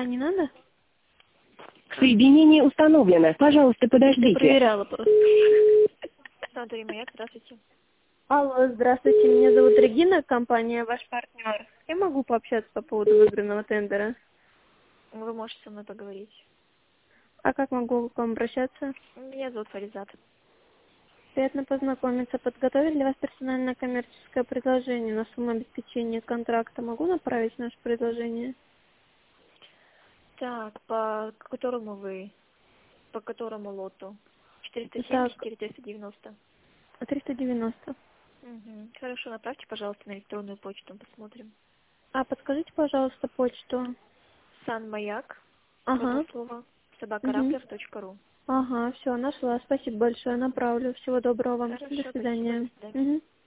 А, не надо? Соединение установлено. Пожалуйста, подождите. Проверяла просто. Санаторий Маяк, здравствуйте. Алло, здравствуйте, меня зовут Регина, компания «Ваш партнер». Я могу пообщаться по поводу выигранного тендера? Вы можете со мной поговорить. А как могу к вам обращаться? Меня зовут Фаризат. Приятно познакомиться. Подготовить для вас персональное коммерческое предложение на сумму обеспечения контракта. Могу направить наше предложение? Так, по которому лоту? 470 Так, или 390? 390. Угу. Хорошо, направьте, пожалуйста, на электронную почту, посмотрим. А подскажите, пожалуйста, почту. Санмаяк, в одно Ага. слово, Угу. собакараплер.ру. Ага, все, нашла. Спасибо большое, направлю. Всего доброго вам. До Хорошо, спасибо, до свидания. свидания. Угу.